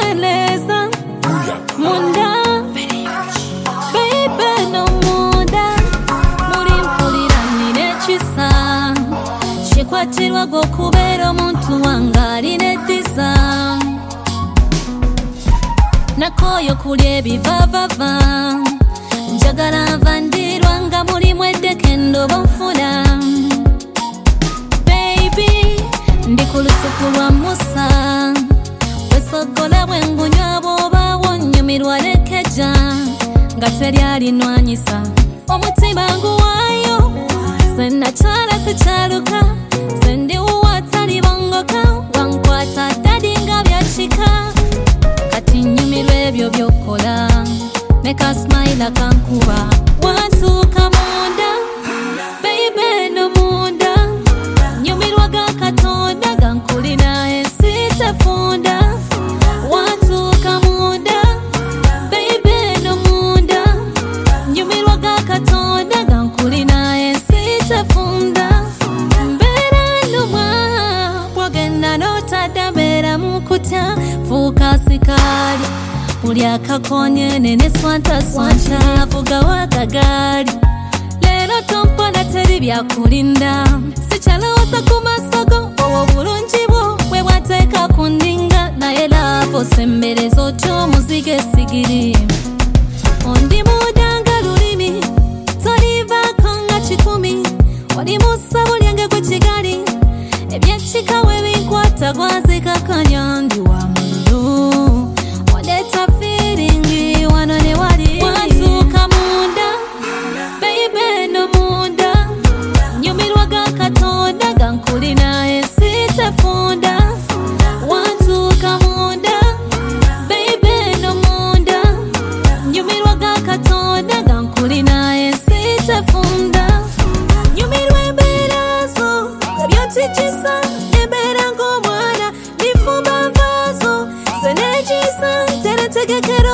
nembeleza munda baby no munda muri mpulira nina ekisa kikwatirwa gokubeera omuntu wange alina eddisa nakoyo kulya ebivavava njagala nvandirwa nga mulimu eddeke endobo nfuna baby ndi ku lusuku lwa musa wesogola bwengunywa bw'oba wonnyumirwa lekeja nga teri alinwanyisa omutima nguwaayo sennakyala sikyaluka sendiwuwa talibongoka wankwata dadi nga byakika kati nnyumirwa ebyo by'okola meka smile kankuba wantuuka munda baby no munda nyumirwa ga katonda gankulina ensi tefunda wantuuka munda baby no munda nyumirwa ga katonda gankulina ensi tefunda mbeera nnuma bwogenda n'otadda mbeera mu kutya fuuka sikaali buli akakonyene ne swantaswanta vugawo akagaali leero tompona teri byakulinda sikyalowooza ku masogo obwo bulungi bwo bwe bwateeka ku ndinga naye laavo sembereza otya omuzigo esigiri ondi mudanga lulimi tolivaako nga kikumi oli musabu lyange gwe kigali ebyekikawo ebinkwata gwazikakanya ndi wa mundu oleta firingi wano ne wali wantuuka munda baby no munda nyumirwa ga katonda gankulina ensi tefunda wantuuka munda baby no munda nyumirwa ga katonda gankulina ensi tefunda nyumirwa embeera zo ebyotikisa embeera ng'omwana bifumba nvaazo senegisa teretegekera